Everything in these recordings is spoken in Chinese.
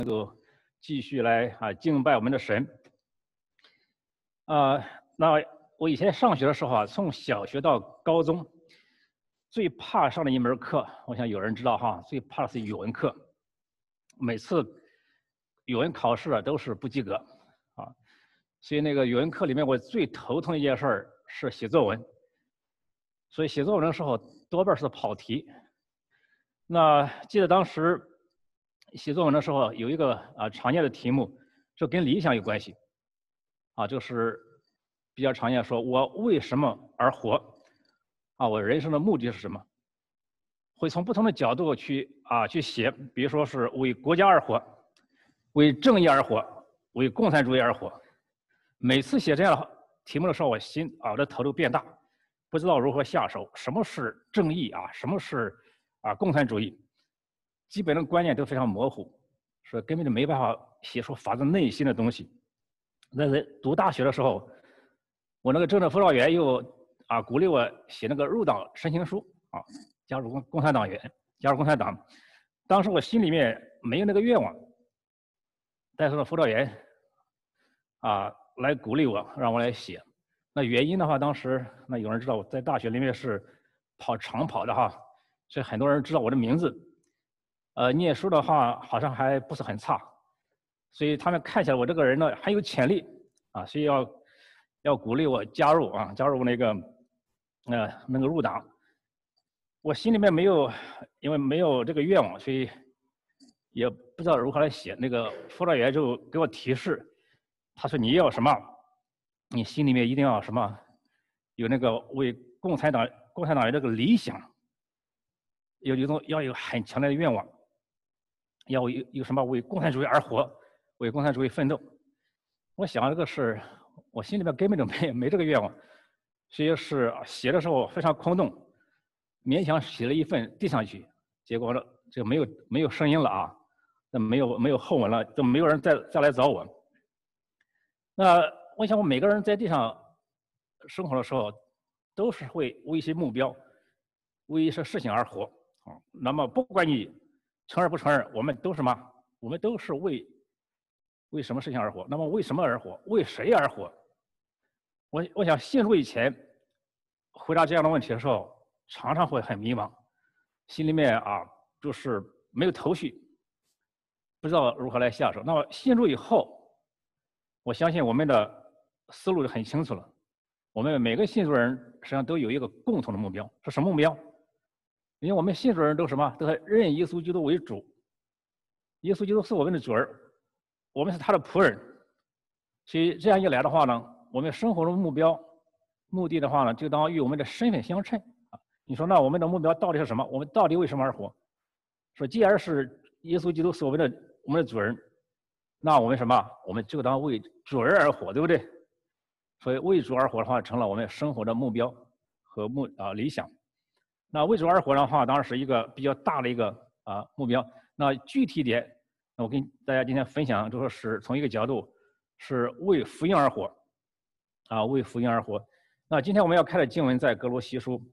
继续来敬拜我们的神。那我以前上学的时候从小学到高中，最怕上的一门课，我想有人知道哈，最怕的是语文课。每次语文考试都是不及格所以那个语文课里面我最头疼的一件事是写作文。所以写作文的时候多半是跑题。那记得当时写作文的时候有一个常见的题目，就跟理想有关系就是比较常见，说我为什么而活我人生的目的是什么？会从不同的角度去写，比如说是为国家而活，为正义而活，为共产主义而活。每次写这样的题目的时候，我的头都变大，不知道如何下手。什么是正义什么是共产主义？基本的观念都非常模糊，所以根本就没办法写出发自内心的东西。在读大学的时候，我那个政治辅导员又鼓励我写那个入党申请书加入共产党。当时我心里面没有那个愿望，但是辅导员来鼓励我，让我来写。那原因的话，当时那有人知道我在大学里面是跑长跑的所以很多人知道我的名字。念书的话好像还不是很差，所以他们看起来我这个人呢很有潜力所以要鼓励我加入那个入党。我心里面因为没有这个愿望，所以也不知道如何来写。那个辅导员就给我提示，他说你要什么，你心里面一定要什么，有那个为共产党人这个理想，要有很强烈的愿望，要有什么为共产主义而活，为共产主义奋斗。我想这个事，我心里面根本就没这个愿望，所以是写的时候非常空洞，勉强写了一份递上去，结果呢就没有声音了那没有后文了，就没有人再来找我。那我想我每个人在地上生活的时候，都是会为一些目标，为一些事情而活那么不管你承认不承认，我们都什么？我们都是为什么事情而活？那么为什么而活？为谁而活？我想信主以前回答这样的问题的时候，常常会很迷茫，心里面就是没有头绪，不知道如何来下手。那么信主以后，我相信我们的思路就很清楚了。我们每个信主人实际上都有一个共同的目标，是什么目标？因为我们信主人都什么？都是认耶稣基督为主，耶稣基督是我们的主儿，我们是他的仆人。所以这样一来的话呢，我们生活的目的的话呢，就当与我们的身份相称你说那我们的目标到底是什么？我们到底为什么而活？说既然是耶稣基督是我们的主人，那我们什么？我们就当为主人而活，对不对？所以为主而活的话，成了我们生活的目标和理想。那为主而活的话，当然是一个比较大的一个目标。那具体点，那我跟大家今天分享，就说是从一个角度，是为福音而活为福音而活。那今天我们要看的经文在歌罗西书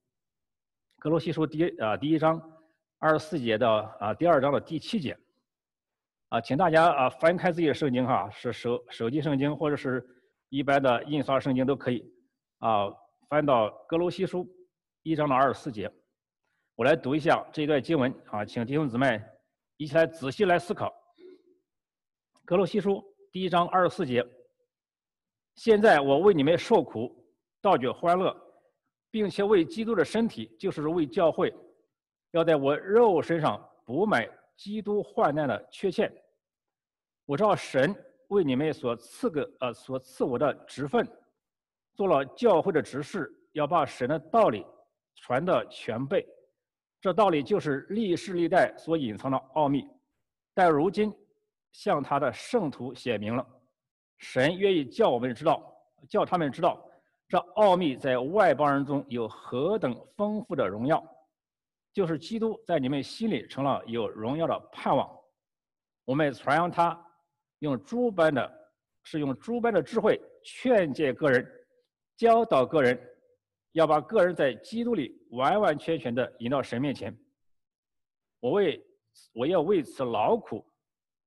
第一章24节到第2章的第7节请大家翻开自己的圣经是手机圣经或者是一般的印刷圣经都可以翻到歌罗西书1章的24节。我来读一下这一段经文请弟兄姊妹一起来仔细来思考。歌罗西书第1章24节，现在我为你们受苦，倒觉欢乐，并且为基督的身体，就是为教会，要在我肉身上补买基督患难的缺欠。我照神为你们所赐我的职分，做了教会的执事，要把神的道理传得全备。这道理就是历世历代所隐藏的奥秘，但如今向他的圣徒显明了。神愿意叫他们知道，这奥秘在外邦人中有何等丰富的荣耀，就是基督在你们心里成了有荣耀的盼望。我们传扬他，用诸般的智慧劝诫个人，教导个人，要把个人在基督里完完全全的引到神面前。我要为此劳苦，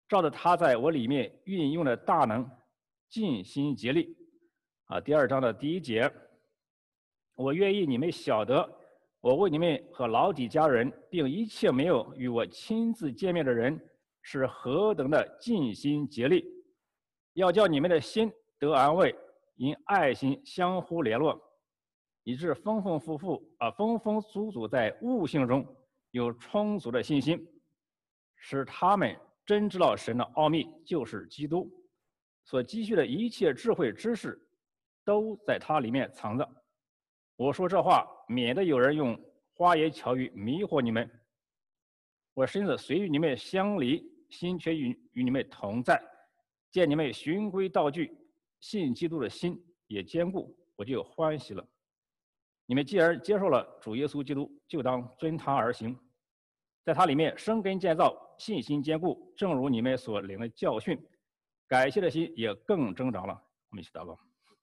照着他在我里面运用的大能，尽心竭力。第2章的第1节，我愿意你们晓得，我为你们和老底家人，并一切没有与我亲自见面的人，是何等的尽心竭力，要叫你们的心得安慰，因爱心相互联络，以致丰丰足足在悟性中有充足的信心，使他们真知道神的奥秘，就是基督所积蓄的一切智慧知识，都在他里面藏着。我说这话，免得有人用花言巧语迷惑你们。我身子虽与你们相离，心却与你们同在。见你们循规蹈矩，信基督的心也坚固，我就欢喜了。你们既然接受了主耶稣基督，就当遵他而行，在他里面生根建造，信心坚固，正如你们所领的教训，感谢的心也更增长了。我们一起祷告。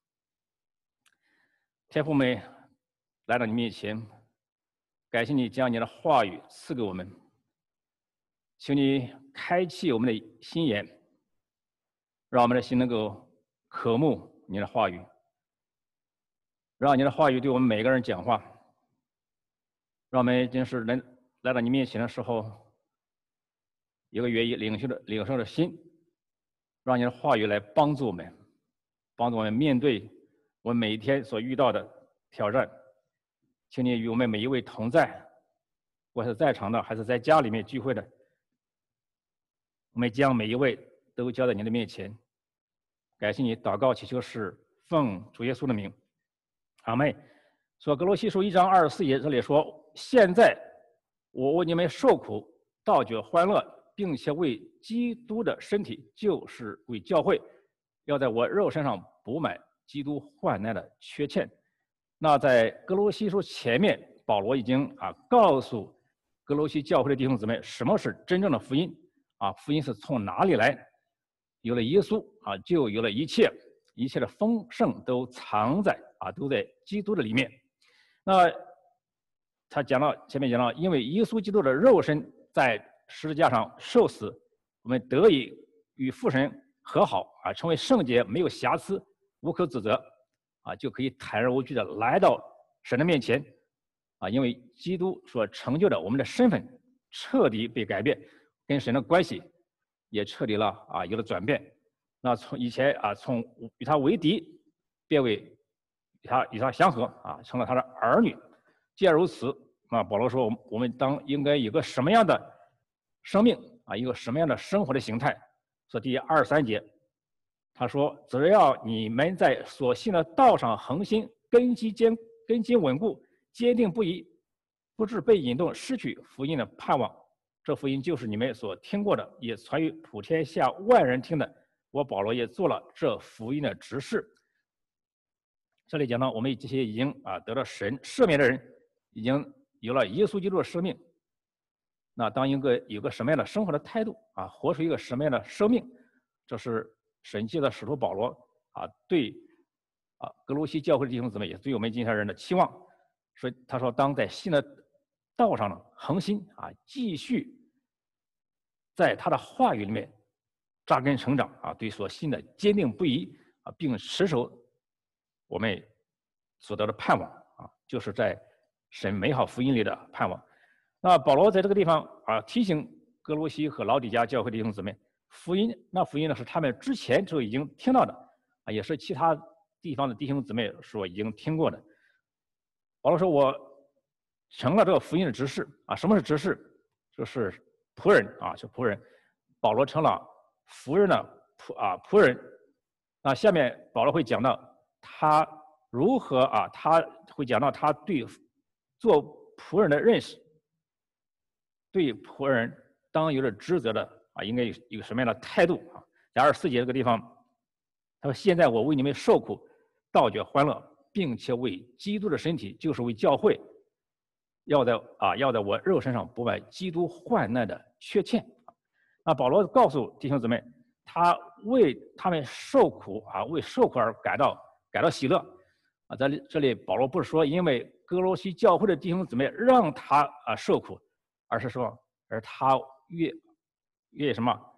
天父们，来到你面前，感谢你将你的话语赐给我们，请你开启我们的心眼，让我们的心能够渴慕你的话语，让你的话语对我们每个人讲话，让我们真是能来到你面前的时候，有个愿意领受的心，让你的话语来帮助我们面对我们每一天所遇到的挑战。请你与我们每一位同在，不管是在场的还是在家里面聚会的，我们将每一位都交在你的面前。感谢你，祷告祈求是奉主耶稣的名，阿们。说歌罗西书1章24节这里说，现在我为你们受苦，倒觉欢乐，并且为基督的身体，就是为教会，要在我肉身上补满基督患难的缺欠。那在歌罗西书前面，保罗已经告诉歌罗西教会的弟兄姊妹，什么是真正的福音福音是从哪里来？有了耶稣就有了一切的丰盛都藏在都在基督的里面。那他前面讲到，因为耶稣基督的肉身在十字架上受死，我们得以与父神和好成为圣洁，没有瑕疵，无可指责就可以坦然无惧的来到神的面前因为基督所成就的我们的身份彻底被改变，跟神的关系也彻底了有了转变。那从以前从与他为敌，变为与他相合成了他的儿女。既然如此保罗说我们应该有个什么样的生命一个什么样的生活的形态。所以第23节他说，只要你们在所信的道上恒心，根基稳固，坚定不移，不致被引动失去福音的盼望。这福音就是你们所听过的，也传于普天下万人听的。我保罗也做了这福音的执事。这里讲到我们这些已经得到神赦免的人，已经有了耶稣基督的生命。那当有个什么样的生活的态度活出一个什么样的生命，这是神借着使徒保罗对歌罗西教会的弟兄姊妹，也对我们今天人的期望。所以他说，当在信的道上呢恒心继续在他的话语里面扎根成长对所信的坚定不移并持守我们所得的盼望就是在神美好福音里的盼望。那保罗在这个地方提醒歌罗西和老底嘉教会的弟兄姊妹，福音呢是他们之前就已经听到的也是其他地方的弟兄姊妹所已经听过的。保罗说，我成了这个福音的执事什么是执事？就是仆人是仆人。保罗成了福人的仆人。那下面保罗会讲到他如何他会讲到他对做仆人的认识，对仆人当有着职责的应该有一个什么样的态度在24节这个地方，他说，现在我为你们受苦，倒觉欢乐，并且为基督的身体，就是为教会，要在我肉身上补满基督患难的缺欠。那保罗告诉弟兄姊妹，他为他们受苦为受苦而感到喜乐在这里保罗不是说因为歌罗西教会的弟兄姊妹让他受苦，而是说他越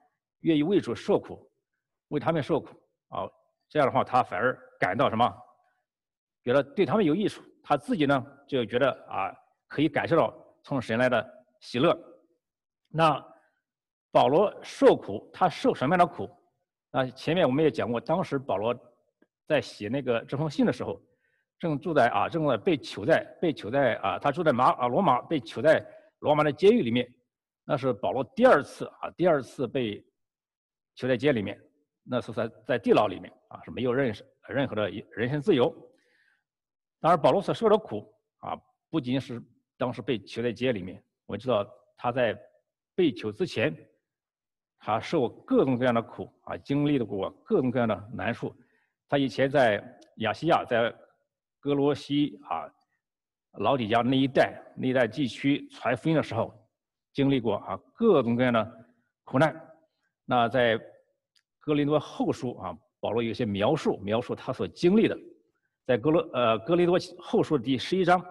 愿意为主受苦，为他们受苦啊，这样的话他反而感到什么？觉得对他们有益处，他自己呢就觉得可以感受到从神来的喜乐。那保罗受苦，他受什么样的苦？前面我们也讲过，当时保罗在写这封信的时候，正在被囚在他住在罗马，被囚在罗马的监狱里面。那是保罗第二次被囚在监里面，那是在地牢里面是没有任何的人身自由。当然，保罗所受的苦不仅是当时被囚在监里面，我知道他在被囚之前，他受各种各样的苦经历过各种各样的难处。他以前在亚细亚，在哥罗西老底嘉那一带地区传福音的时候，经历过各种各样的苦难。那在哥林多后书保罗有一些描述他所经历的。在哥林多后书第11章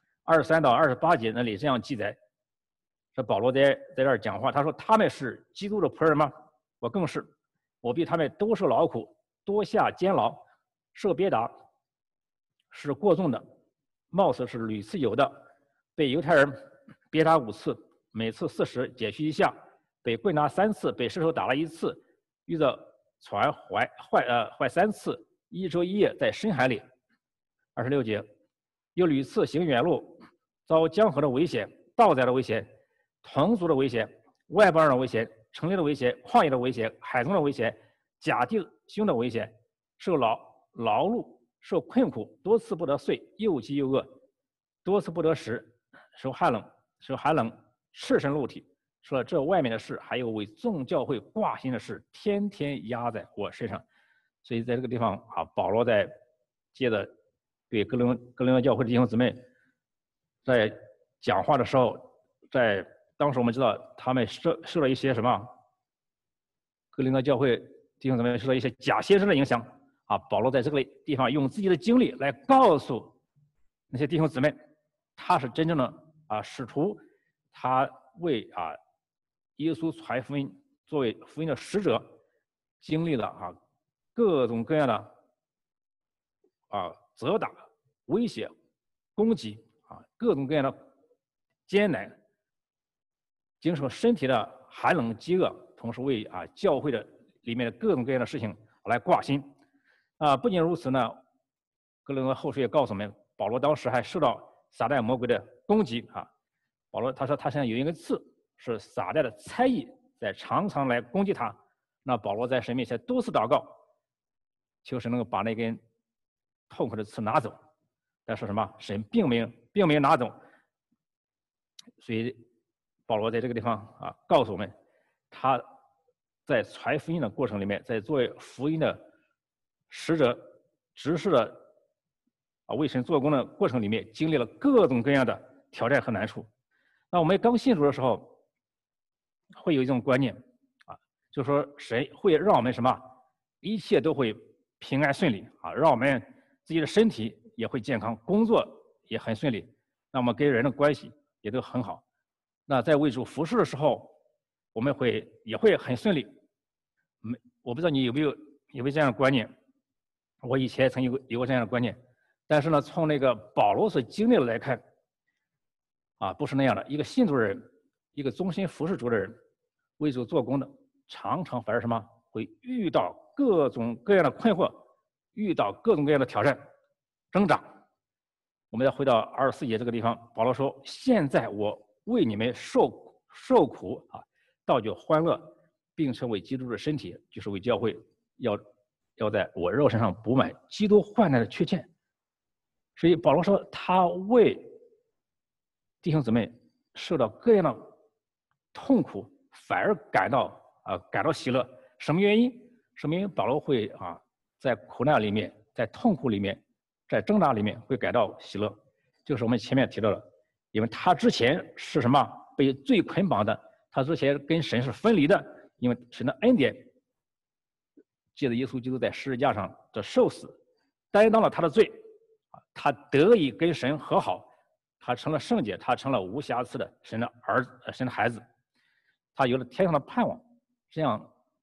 23到28节那里这样记载，这保罗在这儿讲话，他说：“他们是基督的仆人吗？我更是，我比他们多受劳苦，多下监牢，受鞭打，是过重的，貌似是屡次有的，被犹太人鞭打5次，每次40，减去1下，被棍打3次，被石头打了1次，遇着船坏3次，1周1夜在深海里。26节，又屡次行远路，遭江河的危险、盗贼的危险、同族的危险、外邦人的危险、城里的危险、旷野的危险、海中的危险、假弟兄的危险，受劳碌，受困苦，多次不得睡，又饥又饿，多次不得食，受寒冷，赤身露体。说这外面的事，还有为众教会挂心的事，天天压在我身上。所以在这个地方保罗在接着对哥林多教会的弟兄姊妹在讲话的时候，在当时我们知道他们受了一些什么？哥林多教会弟兄姊妹受了一些假先知的影响保罗在这个地方用自己的经历来告诉那些弟兄姊妹，他是真正的使徒，他为耶稣传福音，作为福音的使者，经历了各种各样的责打、威胁、攻击各种各样的艰难，经受身体的寒冷、饥饿，同时为教会的里面的各种各样的事情来挂心不仅如此呢，哥林多后书也告诉我们，保罗当时还受到撒旦魔鬼的攻击保罗他说他身上有一个刺，是撒旦的猜疑在常常来攻击他。那保罗在神面前多次祷告，求神能够把那根痛苦的刺拿走，但是什么？神并没有拿走。所以保罗在这个地方告诉我们，他在传福音的过程里面，在作为福音的使者、执事的为神做工的过程里面，经历了各种各样的挑战和难处。那我们刚信主的时候，会有一种观念就是说神会让我们什么？一切都会平安顺利让我们自己的身体也会健康，工作也很顺利，那么跟人的关系也都很好。那在为主服侍的时候，我们也会很顺利。我不知道你有没有这样的观念？我以前曾有过这样的观念，但是呢，从那个保罗所经历的来看，不是那样的。一个信主的人，一个忠心服侍主的人，为主做工的，常常反而什么？会遇到各种各样的困惑，遇到各种各样的挑战、挣扎。我们再回到24节这个地方，保罗说：“现在我为你们受苦倒就欢乐，并成为基督的身体，就是为教会要在我肉身上补满基督患难的缺欠。”所以保罗说，他为弟兄姊妹受到各样的痛苦，反而感到喜乐。什么原因？说明保罗会在苦难里面，在痛苦里面，在挣扎里面会感到喜乐。就是我们前面提到的，因为他之前是什么？被罪捆绑的，他之前跟神是分离的，因为神的恩典，借着耶稣基督在十字架上的受死，担当了他的罪，他得以跟神和好，他成了圣洁，他成了无瑕疵的神的孩子，他有了天上的盼望。这样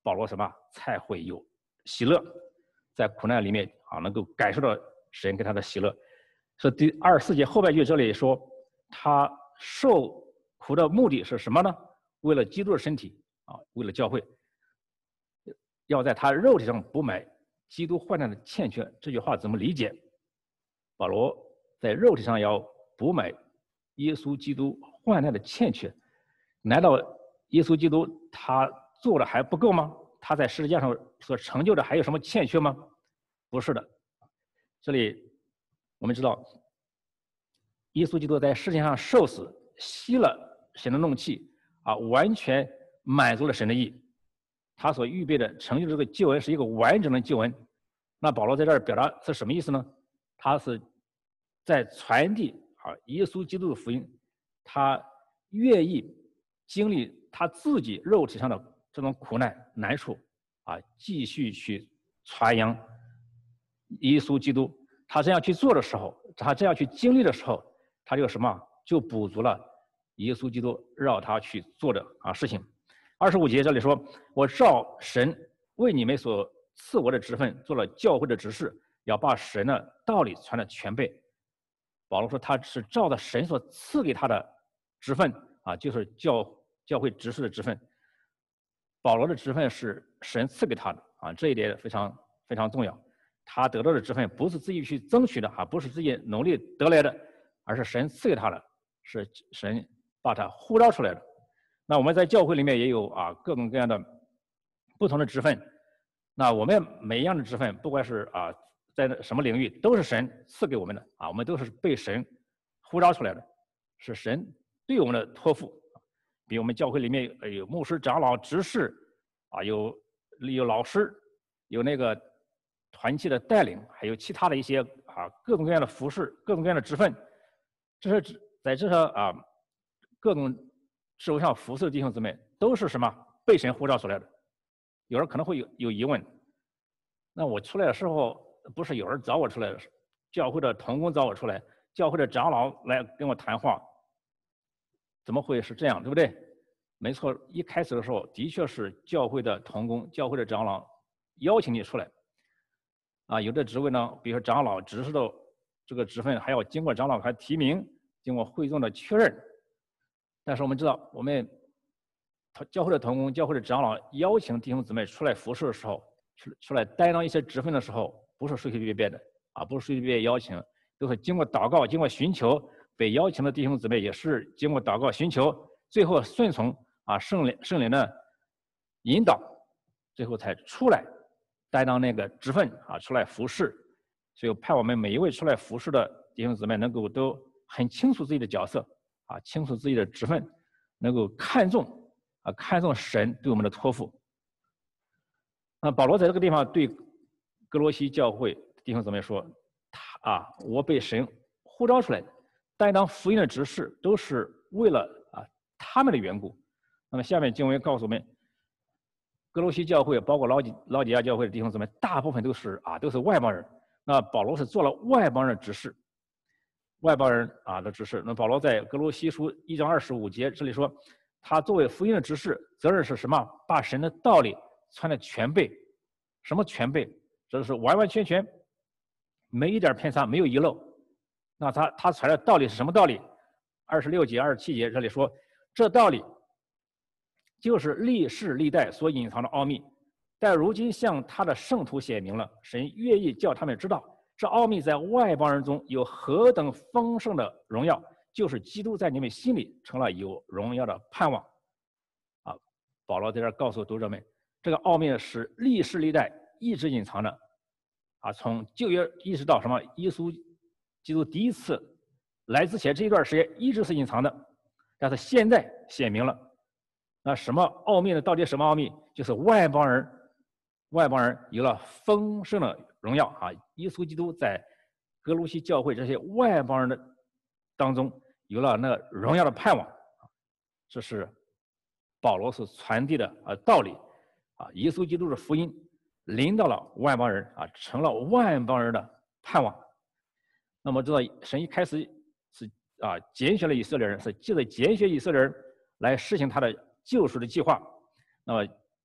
保罗什么才会有喜乐，在苦难里面啊能够感受到神给他的喜乐。所以第24节后半句这里说，他受苦的目的是什么呢？为了基督的身体啊，为了教会，要在他肉体上补买基督患难的欠缺。这句话怎么理解？保罗在肉体上要补买耶稣基督患难的欠缺，难道耶稣基督他做的还不够吗？他在十字架上所成就的还有什么欠缺吗？不是的。这里我们知道，耶稣基督在十字架上受死，息了神的怒气啊，完全满足了神的意。他所预备的成就这个救恩是一个完整的救恩。那保罗在这儿表达是什么意思呢？他是在传递啊耶稣基督的福音，他愿意经历他自己肉体上的这种苦难难处啊，继续去传扬耶稣基督。他这样去做的时候，他这样去经历的时候，他就什么？就补足了耶稣基督让他去做的事情。25节这里说：“我照神为你们所赐我的职分，做了教会的执事，要把神的道理传的全备。”保罗说他是照着神所赐给他的职分啊，就是教会执事的职分。保罗的职分是神赐给他的啊，这一点非常非常重要。他得到的职分不是自己去争取的啊，不是自己努力得来的，而是神赐给他的，是神把他呼召出来的。那我们在教会里面也有各种各样的不同的职分。那我们每一样的职分，不管是在什么领域，都是神赐给我们的啊，我们都是被神呼召出来的，是神对我们的托付。比如我们教会里面有牧师、长老、执事啊，有老师，有那个团契的带领，还有其他的一些各种各样的服饰、各种各样的职分。这是在这上各种职务上服侍的弟兄姊妹，都是什么被神呼召出来的。有人可能会有疑问，那我出来的时候不是有人找我出来的，教会的同工找我出来，教会的长老来跟我谈话，怎么会是这样，对不对？没错，一开始的时候的确是教会的同工、教会的长老邀请你出来有的职位呢，比如说长老、执事的这个职分，还要经过长老还提名，经过会众的确认。但是我们知道，我们教会的同工、教会的长老邀请弟兄姊妹出来服侍的时候，出来担当一些职分的时候，不是随随便便的不是随随便便邀请，都是经过祷告、经过寻求。被邀请的弟兄姊妹也是经过祷告寻求，最后顺从圣灵的引导，最后才出来担当那个职分出来服侍。所以我盼我们每一位出来服侍的弟兄姊妹能够都很清楚自己的角色清楚自己的职分，能够看重神对我们的托付。那保罗在这个地方对哥罗西教会弟兄姊妹说：“我被神呼召出来的。”担当福音的执事都是为了他们的缘故。那么下面经文告诉我们，哥罗西教会包括老底亚教会的弟兄姊妹，大部分都是外邦人。那保罗是做了外邦人的执事，外邦人的执事。那保罗在哥罗西书1章25节这里说，他作为福音的执事，责任是什么？把神的道理传的全备。什么全备？这是完完全全，没一点偏差，没有遗漏。那他传的道理是什么道理？26节、27节这里说，这道理就是历世历代所隐藏的奥秘，但如今向他的圣徒显明了。神愿意叫他们知道，这奥秘在外邦人中有何等丰盛的荣耀，就是基督在你们心里成了有荣耀的盼望。保罗在这儿告诉读者们，这个奥秘是历世历代一直隐藏的从旧约一直到什么耶稣基督第一次来之前这一段时间一直是隐藏的，但是现在显明了。那什么奥秘呢？到底什么奥秘？就是外邦人有了丰盛的荣耀耶稣基督在哥罗西教会这些外邦人的当中有了那荣耀的盼望。这是保罗所传递的道理耶稣基督的福音临到了外邦人成了外邦人的盼望。那么知道神一开始是拣选了以色列人，是借着拣选以色列人来实行他的救赎的计划。那么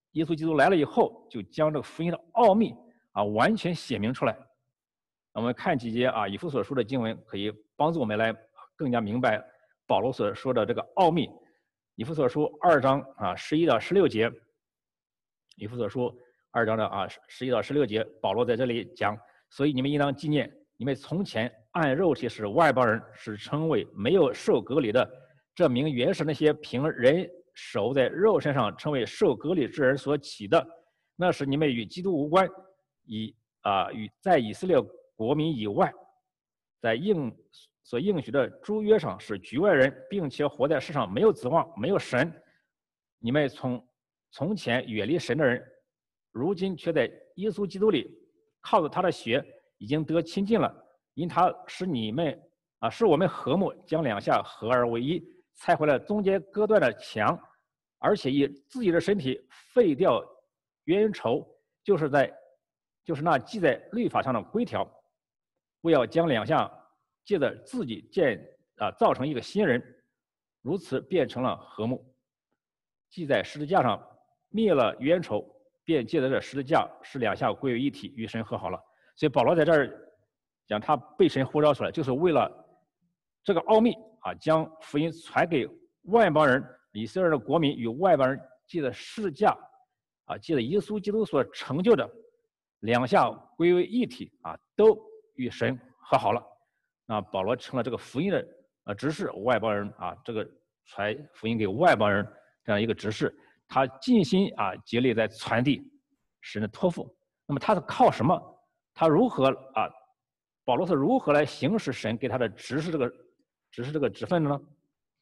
耶稣基督来了以后，就将这个福音的奥秘完全写明出来。我们看几节以弗所书的经文，可以帮助我们来更加明白保罗所说的这个奥秘。以弗所书2章11到16节，以弗所书2章的11到16节，保罗在这里讲，所以你们应当纪念，你们从前按肉体是外邦人，是称为没有受隔离的，这名原是那些凭人手在肉身上称为受隔离之人所起的，那是你们与基督无关，与在以色列国民以外，在所应许的诸约上是局外人，并且活在世上没有指望，没有神。你们从前远离神的人，如今却在耶稣基督里靠着他的血已经得亲近了，因他使我们和睦，将两下合而为一，拆毁了中间隔断的墙，而且以自己的身体废掉冤仇，就是那记在律法上的规条，不要将两下借着自己造成一个新人，如此变成了和睦。记在十字架上灭了冤仇，便借着这十字架使两下归为一体，与神和好了。所以保罗在这儿讲，他被神呼召出来，就是为了这个奥秘将福音传给外邦人，以色列的国民与外邦人，借着十字架借着耶稣基督所成就的两下归为一体都与神和好了。那保罗成了这个福音的执事，外邦人这个传福音给外邦人这样一个执事，他尽心竭力在传递神的托付。那么他是靠什么？他如何保罗是如何来行使神给他的执事这个职分的呢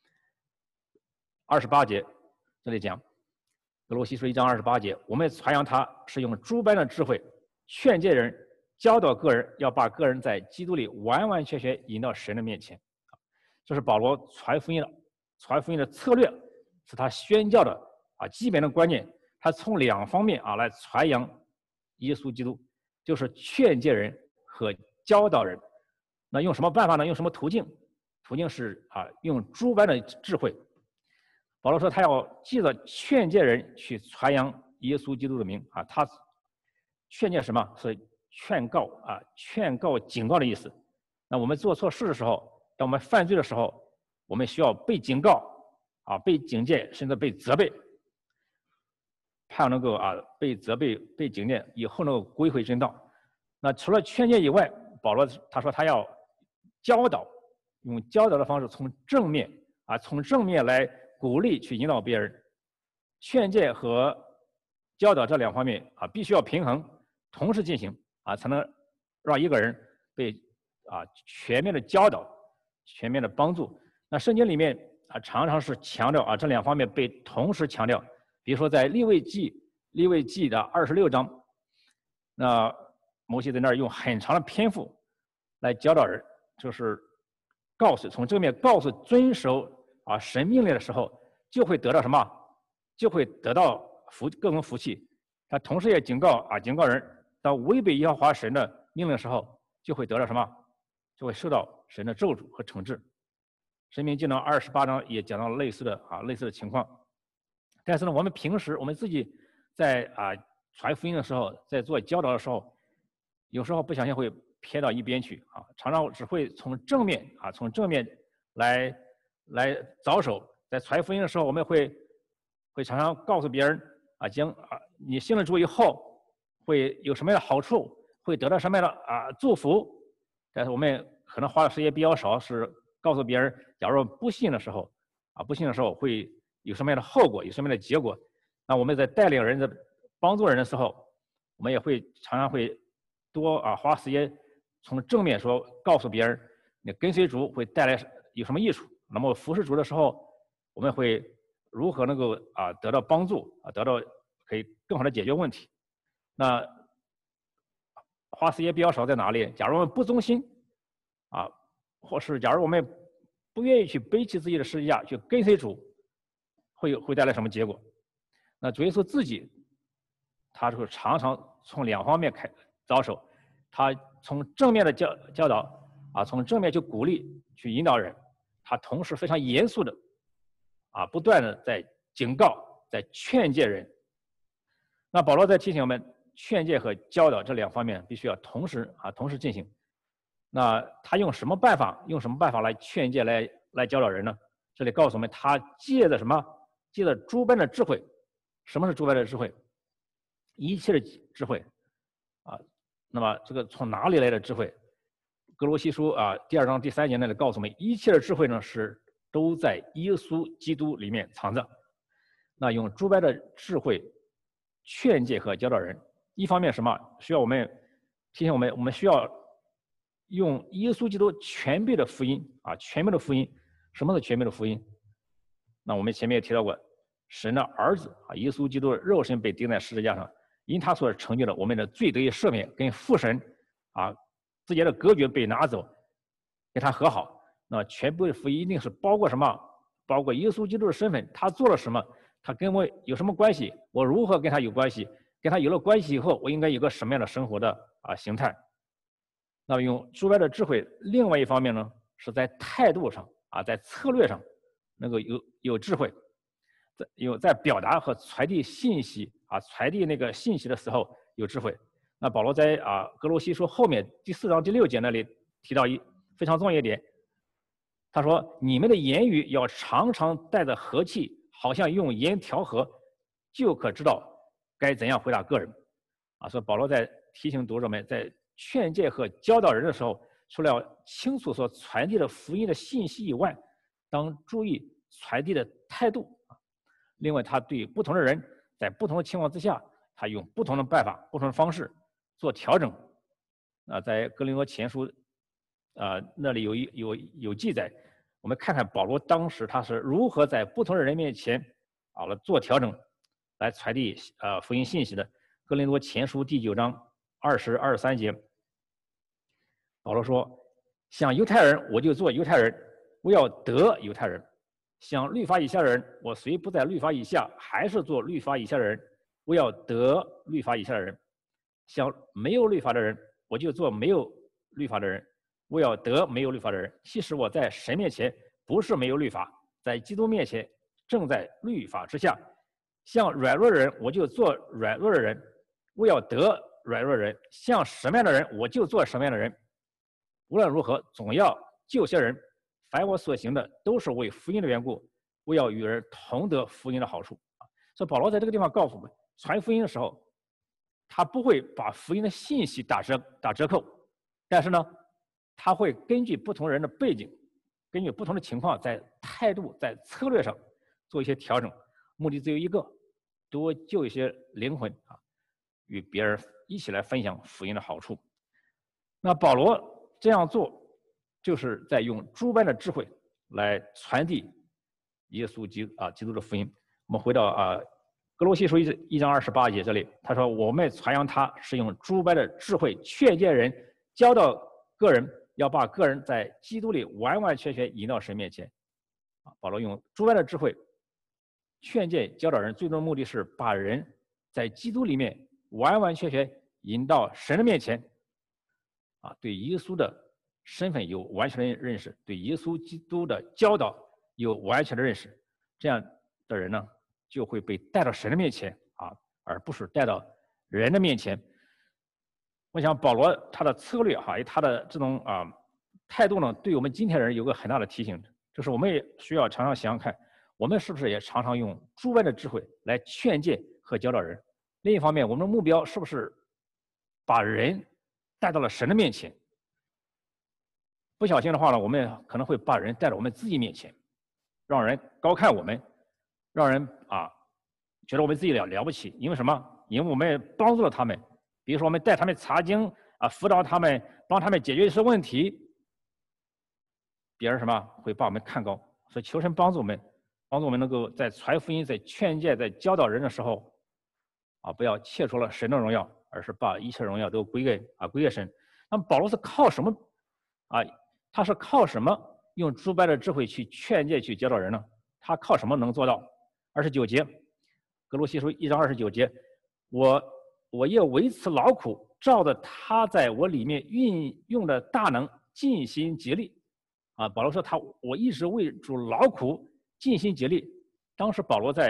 ？28节这里讲，格罗西书1章28节，我们传扬他是用诸般的智慧劝诫人，教导个人，要把个人在基督里完完全全引到神的面前。这是保罗传福音的策略，是他宣教的基本的观念。他从两方面来传扬耶稣基督，就是劝诫人和教导人。那用什么办法呢？用什么途径？途径是用诸般的智慧。保罗说他要记着劝诫人去传扬耶稣基督的名他劝诫什么？是劝告、警告的意思。那我们做错事的时候，当我们犯罪的时候，我们需要被警告被警戒，甚至被责备，盼能够被责备、被警戒以后能够归回正道。那除了劝诫以外，保罗他说他要教导，用教导的方式从正面来鼓励去引导别人。劝诫和教导这两方面必须要平衡，同时进行才能让一个人被全面的教导、全面的帮助。那圣经里面常常是强调这两方面被同时强调。比如说在利未记的26章，那摩西在那儿用很长的篇幅来教导人，就是从正面告诉遵守神命令的时候，就会得到什么？就会得到各种福气。他同时也警告人，当违背耶和华神的命令的时候，就会得到什么？就会受到神的咒诅和惩治。申命记呢28章也讲到了类似的情况。但是呢，我们平时我们自己在传福音的时候，在做教导的时候，有时候不小心会偏到一边去常常只会从正面来着手。在传福音的时候，我们会常常告诉别人你信了主以后会有什么样的好处，会得到什么样的祝福。但是我们可能花的时间比较少，是告诉别人，假如不信的时候会有什么样的后果，有什么样的结果。那我们在带领人、帮助人的时候，我们也常常会多花时间从正面告诉别人，你跟随主会带来有什么益处。那么服侍主的时候，我们会如何能够得到帮助得到可以更好的解决问题。那花时间比较少在哪里？假如我们不忠心或是假如我们不愿意去背起自己的十字架去跟随主，会带来什么结果？那主耶稣自己他就常常从两方面着手，他从正面的教导从正面去鼓励去引导人，他同时非常严肃的不断的在警告、在劝诫人。 那保罗在提醒我们，劝诫和教导这两方面必须要同时进行。那他用什么办法来劝诫来教导人呢？这里告诉我们，他借的什么？借的诸般的智慧。什么是诸般的智慧？一切的智慧啊。那么这个从哪里来的智慧？哥罗西书第2章第3节那里告诉我们，一切的智慧呢都在耶稣基督里面藏着。那用诸般的智慧劝诫和教导人，一方面什么？需要我们提醒我们需要用耶稣基督全备的福音全备的福音。什么是全备的福音？那我们前面也提到过，神的儿子耶稣基督肉身被钉在十字架上，因他所成就的我们的罪得以赦免，跟父神之间的隔绝被拿走，跟他和好。那全备的福音一定是包括什么？包括耶稣基督的身份，他做了什么？他跟我有什么关系？我如何跟他有关系？跟他有了关系以后，我应该有个什么样的生活的形态？那么用诸般的智慧，另外一方面呢，是在态度上在策略上能够有智慧，在表达和传递信息传递那个信息的时候有智慧。那保罗在哥罗西书后面第4章第6节那里提到一非常重要一点，他说：“你们的言语要常常带着和气，好像用盐调和，就可知道该怎样回答个人。”所以保罗在提醒读者们，在劝诫和教导人的时候，除了要清楚所传递的福音的信息以外，当注意传递的态度。另外，他对不同的人，在不同的情况之下，他用不同的办法、不同的方式做调整。在哥林多前书那里有记载，我们看看保罗当时他是如何在不同的人面前来做调整，来传递福音信息的。哥林多前书第9章20、23节，保罗说：“像犹太人，我就做犹太人，我要得犹太人；像律法以下的人，我虽不在律法以下，还是做律法以下的人，我要得律法以下的人；像没有律法的人，我就做没有律法的人，我要得没有律法的人。其实我在神面前不是没有律法，在基督面前正在律法之下。像软弱的人，我就做软弱的人，我要得软弱的人；像什么样的人，我就做什么样的人。无论如何，总要救些人。凡我所行的，都是为福音的缘故，我要与人同得福音的好处。”所以保罗在这个地方告诉我们，传福音的时候，他不会把福音的信息打折扣，但是呢，他会根据不同人的背景，根据不同的情况，在态度、在策略上做一些调整，目的只有一个：多救一些灵魂与别人一起来分享福音的好处。那保罗这样做，就是在用诸般的智慧来传递耶稣基督的福音。我们回到哥罗西书1章28节这里，他说：“我们传扬他是用诸般的智慧劝诫人，教导个人，要把个人在基督里完完全全引到神面前。”保罗用诸般的智慧劝诫教导人，最终的目的是把人在基督里面完完全全引到神的面前，对耶稣的身份有完全的认识，对耶稣基督的教导有完全的认识，这样的人呢，就会被带到神的面前而不是带到人的面前。我想保罗他的策略他的这种态度呢，对我们今天的人有个很大的提醒，就是我们也需要常常想想看，我们是不是也常常用诸般的智慧来劝诫和教导人？另一方面，我们的目标是不是把人带到了神的面前？不小心的话呢，我们可能会把人带到我们自己面前，让人高看我们，让人觉得我们自己了不起。因为什么？因为我们帮助了他们，比如说我们带他们查经辅导他们，帮他们解决一些问题，别人什么会把我们看高。所以求神帮助我们能够在传福音、在劝诫、在教导人的时候不要切除了神的荣耀，而是把一切荣耀都归给神。那么保罗是靠什么他是靠什么用诸般的智慧去劝诫、去教导人呢？他靠什么能做到？29节，哥罗西书1章29节，我也为此劳苦，照着他在我里面运用的大能，尽心竭力。保罗说我一直为主劳苦，尽心竭力。当时保罗在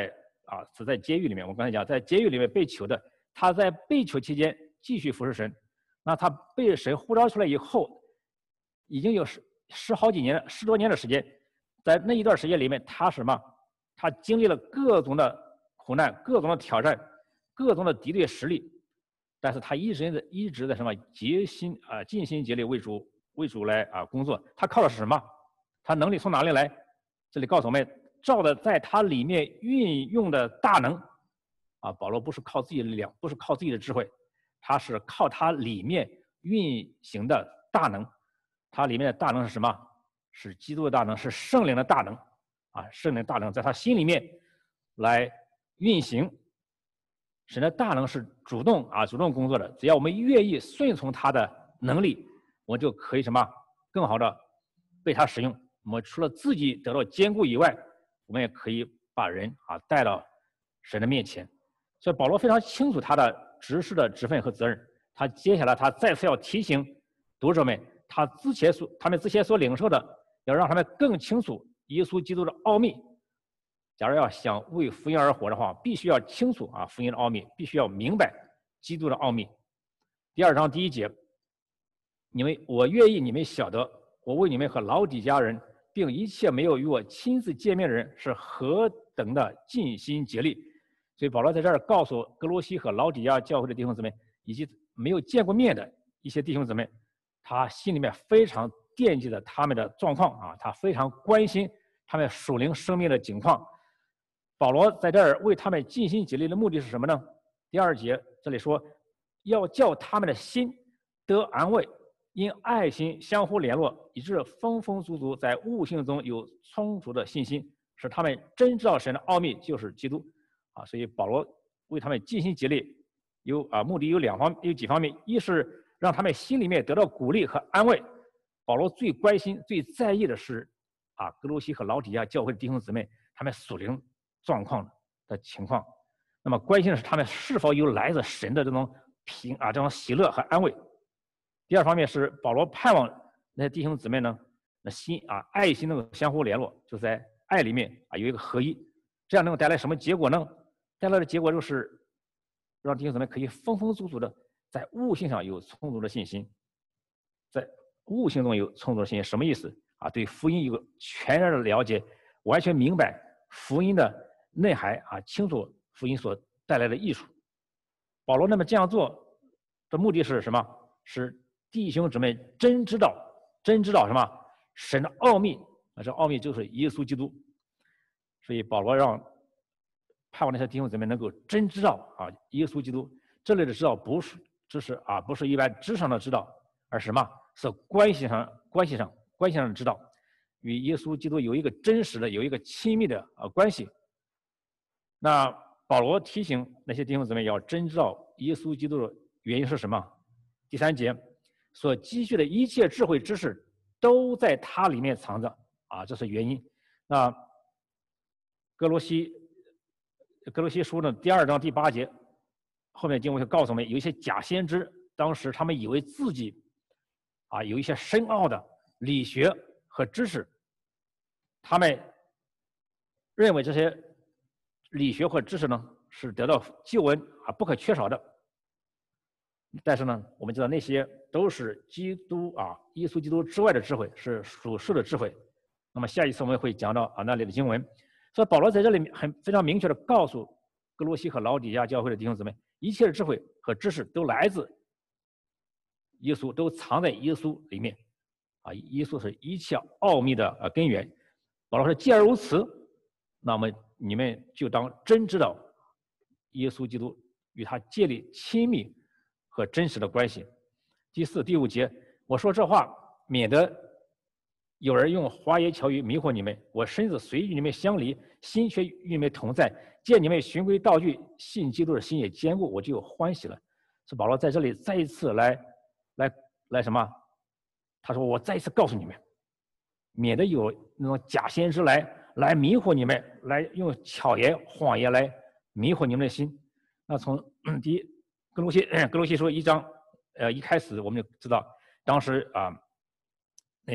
死在监狱里面。我刚才讲，在监狱里面被囚的，他在被囚期间继续服侍神。那他被神呼召出来以后，已经有十多年的时间，在那一段时间里面，他什么？他经历了各种的苦难、各种的挑战、各种的敌对势力，但是他一直在什么尽心竭力为主来工作。他靠的是什么？他能力从哪里来？这里告诉我们，照着在他里面运用的大能保罗不是靠自己的力量，不是靠自己的智慧，他是靠他里面运行的大能。他里面的大能是什么？是基督的大能，是圣灵的大能圣灵大能在他心里面来运行。神的大能是主动工作的，只要我们愿意顺从他的能力，我们就可以什么更好的被他使用。我们除了自己得到坚固以外，我们也可以把人带到神的面前。所以保罗非常清楚他的执事的职分和责任。他接下来他再次要提醒读者们，他们之前所领受的，要让他们更清楚耶稣基督的奥秘。假如要想为福音而活的话，必须要清楚福音的奥秘，必须要明白基督的奥秘。第2章第1节，我愿意你们晓得，我为你们和老底嘉人，并一切没有与我亲自见面的人，是何等的尽心竭力。所以保罗在这儿告诉哥罗西和老底嘉教会的弟兄姊妹，以及没有见过面的一些弟兄姊妹，他心里面非常惦记着他们的状况他非常关心他们属灵生命的境况。保罗在这儿为他们尽心竭力的目的是什么呢？第2节这里说，要叫他们的心得安慰，因爱心相互联络，以致丰丰足足在悟性中有充足的信心，使他们真知道神的奥秘就是基督所以保罗为他们尽心竭力，目的有几方面。一是让他们心里面得到鼓励和安慰。保罗最关心最在意的是哥罗西和老底嘉教会的弟兄姊妹他们属灵状况的情况。那么关心的是他们是否有来自神的这种这种喜乐和安慰。第2方面是保罗盼望那些弟兄姊妹呢，那心爱心能够相互联络，就在爱里面有一个合一。这样能够带来什么结果呢？带来的结果就是让弟兄姊妹可以丰丰足足的在悟性上有充足的信心，在悟性中有充足的信心。什么意思对福音有个全然的了解，完全明白福音的内涵清楚福音所带来的益处。保罗那么这样做的目的是什么？是弟兄姊妹真知道什么？神的奥秘这奥秘就是耶稣基督。所以保罗盼望那些弟兄姊妹能够真知道耶稣基督。这类的知道不是一般知识上的知道，而是什么？是关系上的知道，与耶稣基督有一个真实的、有一个亲密的关系。那保罗提醒那些弟兄姊妹要真知道耶稣基督的原因是什么？第3节，所积蓄的一切智慧知识都在他里面藏着这是原因。那哥罗西书的第2章第8节后面经文会告诉我们，有一些假先知，当时他们以为自己有一些深奥的理学和知识，他们认为这些理学或知识呢是得到救恩不可缺少的。但是呢，我们知道那些都是耶稣基督之外的智慧，是属世的智慧。那么下一次我们会讲到那里的经文。所以保罗在这里非常明确的告诉哥罗西和老底嘉教会的弟兄姊妹，一切的智慧和知识都来自耶稣，都藏在耶稣里面耶稣是一切奥秘的根源。保罗说，既然如此，那么你们就当真知道耶稣基督，与他建立亲密和真实的关系。第4、第5节，我说这话，免得有人用花言巧语迷惑你们。我身子虽与你们相离，心却与你们同在。见你们循规蹈矩，信基督的心也坚固，我就有欢喜了。是保罗在这里再一次来什么？他说，我再一次告诉你们，免得有那种假先知来迷惑你们，来用巧言谎言来迷惑你们的心。那从哥罗西书1章一开始我们就知道，当时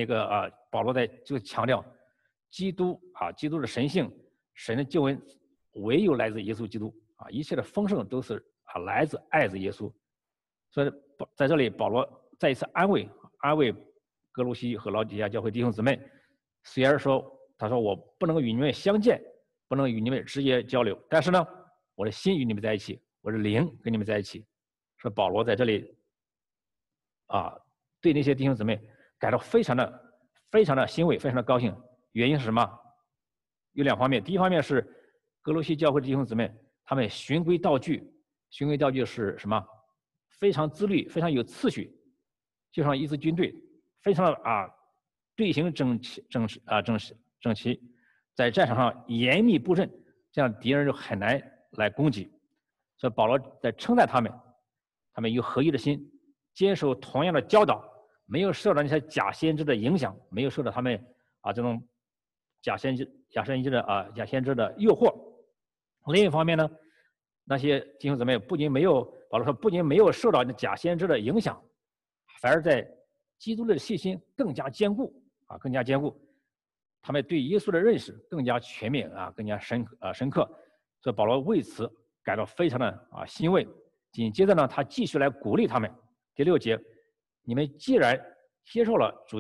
保罗就强调基督的神性，神的救恩唯有来自耶稣基督啊，一切的丰盛都是来自爱子耶稣。所以在这里，保罗再一次安慰哥罗西和老底嘉教会弟兄姊妹，虽然说他说我不能与你们相见，不能与你们直接交流，但是呢，我的心与你们在一起，我的灵跟你们在一起。说保罗在这里对那些弟兄姊妹感到非常的欣慰，非常的高兴。原因是什么？有2方面。第一方面是哥罗西教会的弟兄姊妹，他们循规蹈矩。循规蹈矩是什么？非常自律，非常有次序，就像一支军队，非常的队形整齐，在战场上严密布阵，这样敌人就很难来攻击。所以保罗在称赞他们有合一的心，坚守同样的教导，没有受到那些假先知的影响，没有受到他们这种假先知的诱惑。另一方面呢，那些弟兄姊妹保罗说不仅没有受到假先知的影响，反而在基督的信心更加坚固。他们对耶稣的认识更加全面更加深刻。所以保罗为此感到非常的欣慰。紧接着呢，他继续来鼓励他们。第6节，你们既然接受了主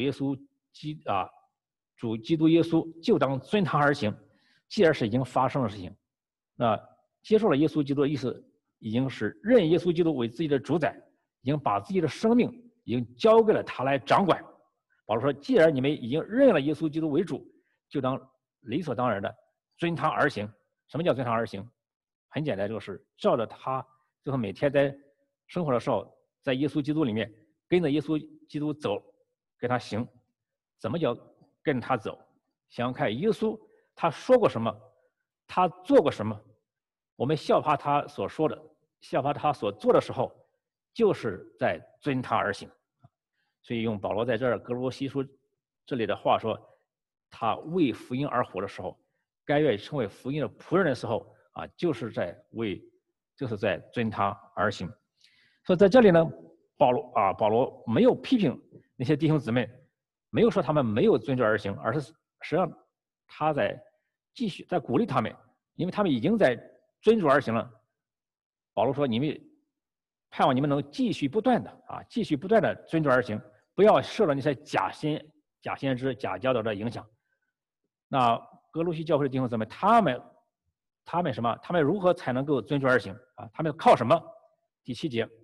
基督耶稣，就当遵他而行。既然是已经发生的事情，那接受了耶稣基督的意思，已经是认耶稣基督为自己的主宰，已经把自己的生命已经交给了他来掌管。保罗说，既然你们已经认了耶稣基督为主，就当理所当然的遵他而行。什么叫遵他而行？很简单，就是照着他，就是每天在生活的时候，在耶稣基督里面跟着耶稣基督走，跟他行。怎么叫跟他走？想想看，耶稣他说过什么，他做过什么，我们效法他所说的，效法他所做的时候，就是在遵他而行。所以用保罗在这儿哥罗西书这里的话说，他为福音而活的时候，甘愿成为福音的仆人的时候就是在遵他而行。所以在这里呢，保罗没有批评那些弟兄姊妹，没有说他们没有遵主而行，而是实际上他在继续在鼓励他们，因为他们已经在遵主而行了。保罗说，你们盼望你们能继续不断的遵主而行，不要受到那些假先知、假教导的影响。那哥罗西教会的弟兄姊妹，他们什么？他们如何才能够遵主而行他们靠什么？第7节，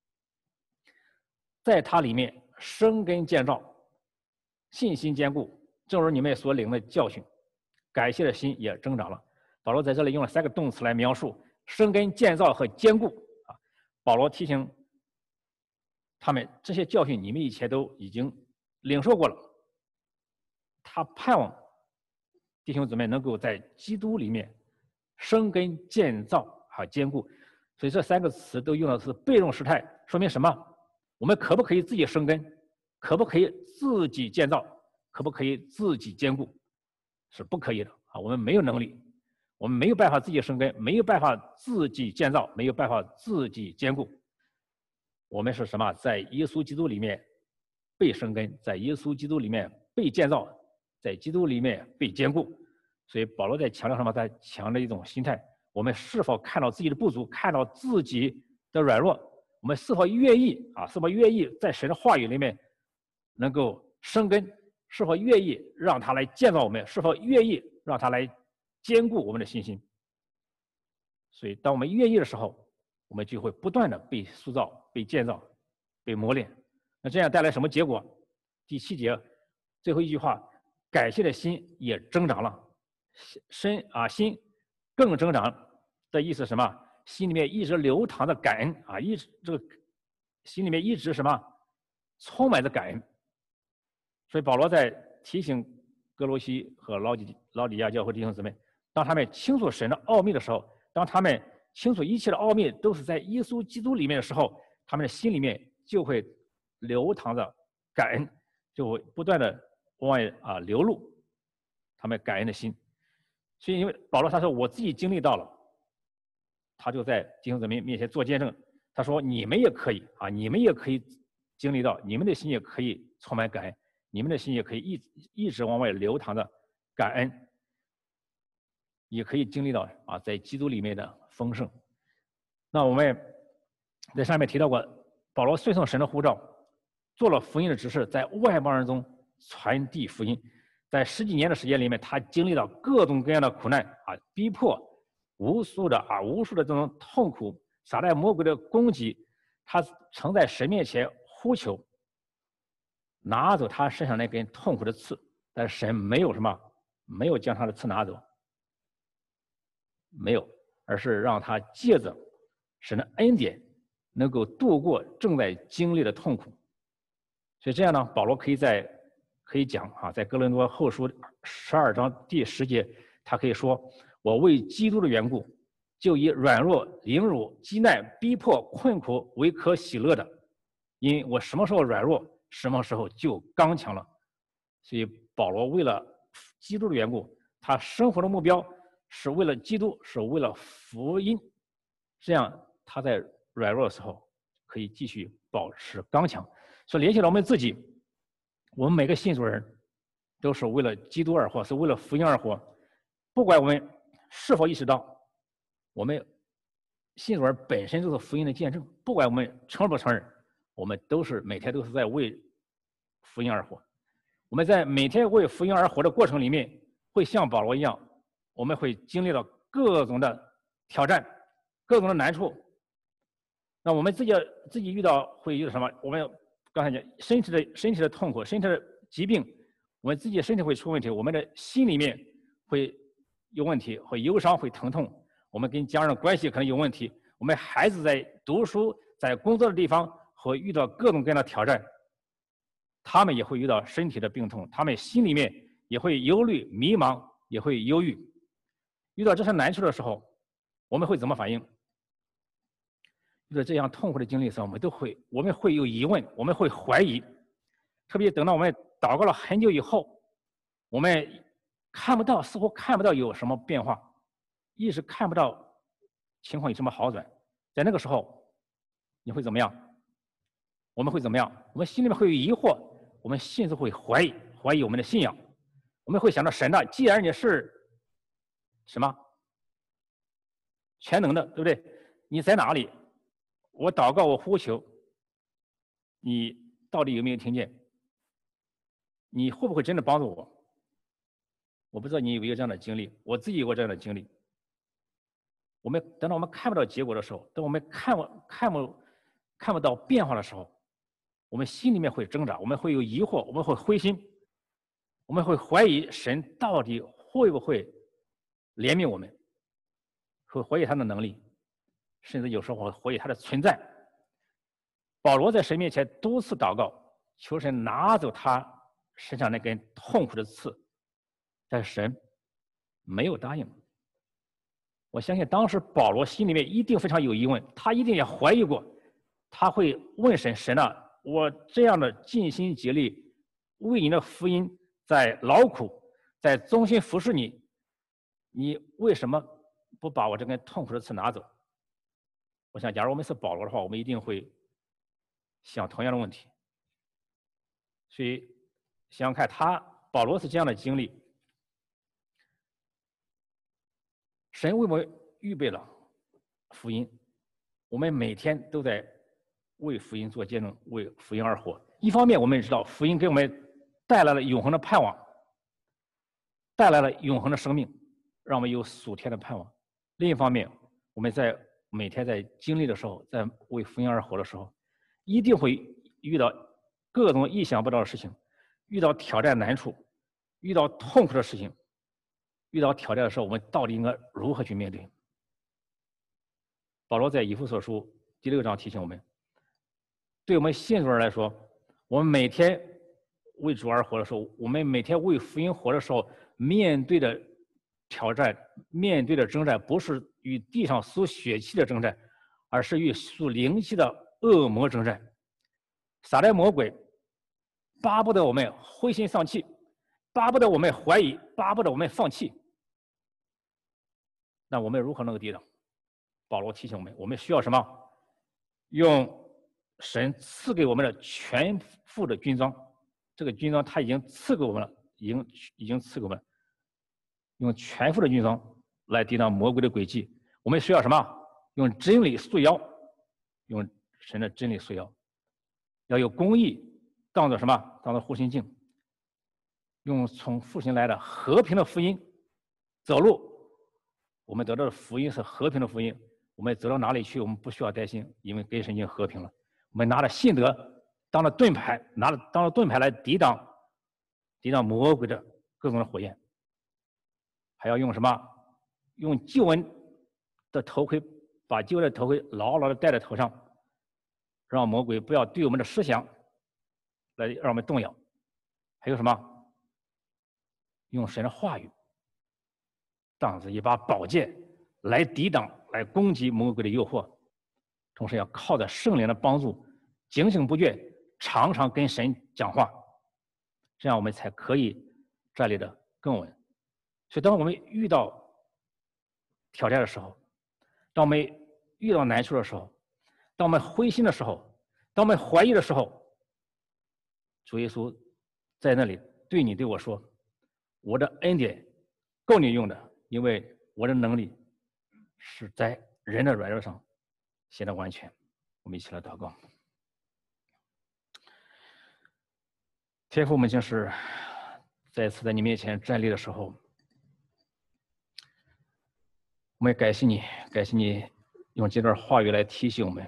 在他里面生根建造，信心坚固，正如你们所领的教训，感谢的心也增长了。保罗在这里用了3个动词来描述生根建造和坚固保罗提醒他们，这些教训你们以前都已经领受过了。他盼望弟兄姊妹能够在基督里面生根建造和坚固。所以这3个词都用的是被动时态，说明什么？我们可不可以自己生根？可不可以自己建造？可不可以自己坚固？是不可以的我们没有能力，我们没有办法自己生根，没有办法自己建造，没有办法自己坚固。我们是什么？在耶稣基督里面被生根，在耶稣基督里面被建造，在基督里面被坚固。所以保罗在强调什么？在强调一种心态：我们是否看到自己的不足，看到自己的软弱？我们是否愿意在神的话语里面能够生根？是否愿意让他来建造我们？是否愿意让他来坚固我们的信心？所以当我们愿意的时候，我们就会不断的被塑造、被建造、被磨练。那这样带来什么结果？第7节最后一句话，感谢的心也增长了。心更增长的意思是什么？心里面一直流淌着感恩心里面一直什么？充满着感恩。所以保罗在提醒哥罗西和老底嘉教会弟兄姊妹，当他们清楚神的奥秘的时候，当他们清楚一切的奥秘都是在耶稣基督里面的时候，他们的心里面就会流淌着感恩，就会不断的往外流露他们感恩的心。所以因为保罗他说我自己经历到了，他就在弟兄姊妹面前做见证。他说你们也可以你们也可以经历到，你们的心也可以充满感恩，你们的心也可以一直往外流淌着感恩。 也可以经历到在基督里面的丰盛。那我们在上面提到过，保罗顺从神的呼召，做了福音的执事，在外邦人中传递福音。在10几年的时间里面，他经历了各种各样的苦难逼迫，无数的这种痛苦，撒旦魔鬼的攻击，他曾在神面前呼求，拿走他身上那根痛苦的刺，但是神没有将他的刺拿走，没有，而是让他借着神的恩典，能够度过正在经历的痛苦。所以这样呢，保罗可以讲在哥林多后书12章第10节，他可以说：“我为基督的缘故，就以软弱、凌辱、饥难、逼迫、困苦为可喜乐的，因我什么时候软弱，什么时候就刚强了。”所以保罗为了基督的缘故，他生活的目标是为了基督，是为了福音，这样他在软弱的时候可以继续保持刚强。所以联系到我们自己，我们每个信主人都是为了基督而活，是为了福音而活。不管我们是否意识到，我们信主人本身就是福音的见证，不管我们承认不承认，我们每天都是在为福音而活。我们在每天为福音而活的过程里面，会像保罗一样，我们会经历了各种的挑战，各种的难处。那我们自己遇到什么？我们刚才讲身体的痛苦，身体的疾病，我们自己的身体会出问题，我们的心里面会有问题，会忧伤，会疼痛。我们跟家人的关系可能有问题，我们孩子在读书、在工作的地方会遇到各种各样的挑战，他们也会遇到身体的病痛，他们心里面也会忧虑、迷茫，也会忧郁。遇到这些难处的时候，我们会怎么反应？遇到这样痛苦的经历的时候，我们会有疑问，我们会怀疑。特别等到我们祷告了很久以后，我们似乎看不到有什么变化，一直看不到情况有什么好转。在那个时候，你会怎么样？我们会怎么样？我们心里面会有疑惑，我们甚至会怀疑我们的信仰。我们会想到神啊，既然你是什么全能的，对不对？你在哪里？我祷告，我呼求，你到底有没有听见？你会不会真的帮助我？我不知道你有没有这样的经历，我自己有过这样的经历。等到我们看不到结果的时候，等我们看不到变化的时候，我们心里面会挣扎，我们会有疑惑，我们会灰心，我们会怀疑神到底会不会怜悯我们，会怀疑他的能力，甚至有时候会怀疑他的存在。保罗在神面前多次祷告，求神拿走他身上那根痛苦的刺，但是神没有答应。我相信当时保罗心里面一定非常有疑问，他一定也怀疑过，他会问神：神啊，我这样的尽心竭力为你的福音在劳苦，在忠心服侍你，你为什么不把我这根痛苦的刺拿走？我想，假如我们是保罗的话，我们一定会想同样的问题。所以想想看，保罗是这样的经历，神为我们预备了福音，我们每天都在为福音做见证，为福音而活。一方面，我们也知道福音给我们带来了永恒的盼望，带来了永恒的生命，让我们有属天的盼望。另一方面，我们每天在经历的时候，在为福音而活的时候，一定会遇到各种意想不到的事情，遇到挑战难处，遇到痛苦的事情。遇到挑战的时候，我们到底应该如何去面对？保罗在以弗所书第6章提醒我们，对我们信主人来说，我们每天为主而活的时候，我们每天为福音活的时候，面对的挑战，面对的征战，不是与地上属血气的征战，而是与属灵气的恶魔征战。撒旦魔鬼巴不得我们灰心丧气，巴不得我们怀疑，巴不得我们放弃。那我们如何能够抵挡？保罗提醒我们，我们需要什么？用神赐给我们的全副的军装，这个军装他已经赐给我们了，已经赐给我们了，用全副的军装来抵挡魔鬼的诡计。我们需要什么？用真理束腰，用神的真理束腰，要有公义当作什么？当作护心镜，用从父神来的和平的福音走路。我们得到的福音是和平的福音，我们走到哪里去，我们不需要担心，因为跟神已经和平了。我们拿着信德当了盾牌，当了盾牌来抵挡魔鬼的各种的火焰。还要用什么？用救恩的头盔，把救恩的头盔牢牢的戴在头上，让魔鬼不要对我们的思想来让我们动摇。还有什么？用神的话语当作一把宝剑来抵挡、来攻击魔鬼的诱惑，同时要靠着圣灵的帮助，警醒不倦，常常跟神讲话，这样我们才可以站立得更稳。所以，当我们遇到挑战的时候，当我们遇到难处的时候，当我们灰心的时候，当我们怀疑的时候，主耶稣在那里对你对我说：“我的恩典够你用的，因为我的能力是在人的软弱上显得完全。”我们一起来祷告。天父，我们将是再次在你面前站立的时候，我们也感谢你，感谢你用这段话语来提醒我们。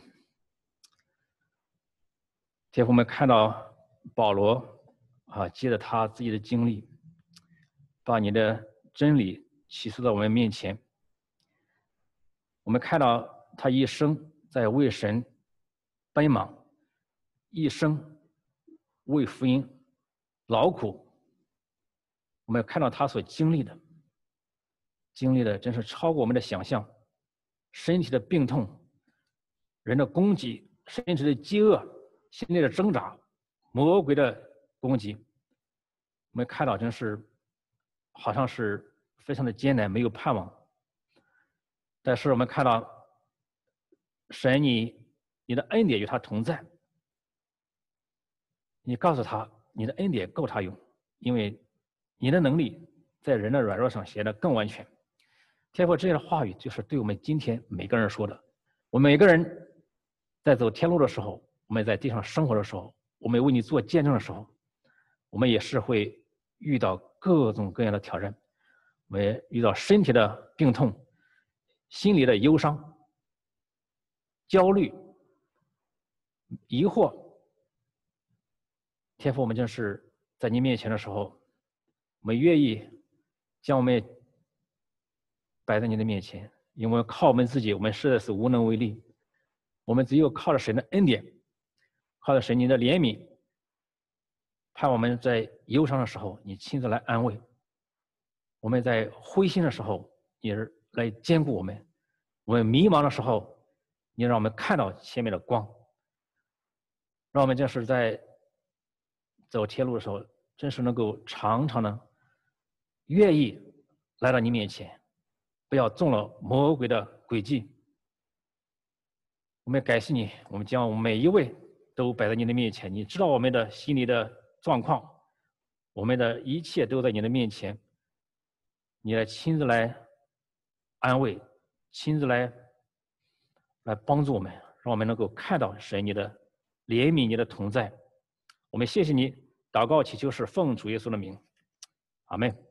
天父，我们看到保罗借着他自己的经历，把你的真理启示到我们面前。我们看到他一生在为神奔忙，一生为福音劳苦。我们看到他所经历的真是超过我们的想象，身体的病痛，人的攻击，身体的饥饿，心里的挣扎，魔鬼的攻击，我们看到真是好像是非常的艰难，没有盼望。但是我们看到神你的恩典与他同在，你告诉他你的恩典够他用，因为你的能力在人的软弱上显得更完全。天父，这样的话语就是对我们今天每个人说的。我们每个人在走天路的时候，我们在地上生活的时候，我们为你做见证的时候，我们也是会遇到各种各样的挑战，我们也遇到身体的病痛，心里的忧伤、焦虑、疑惑。天父，我们正是在你面前的时候，我们愿意将我们摆在你的面前，因为靠我们自己，我们实在是无能为力。我们只有靠着神的恩典，靠着神你的怜悯，盼我们在忧伤的时候，你亲自来安慰；我们在灰心的时候，你来坚固我们；我们迷茫的时候，你让我们看到前面的光。让我们就是在走天路的时候，真是能够常常的愿意来到你面前，不要中了魔鬼的诡计。我们感谢你，我们将我们每一位都摆在你的面前，你知道我们的心里的状况，我们的一切都在你的面前，你来亲自来安慰，亲自来帮助我们，让我们能够看到神你的怜悯，你的同在。我们谢谢你，祷告祈求是奉主耶稣的名，阿们。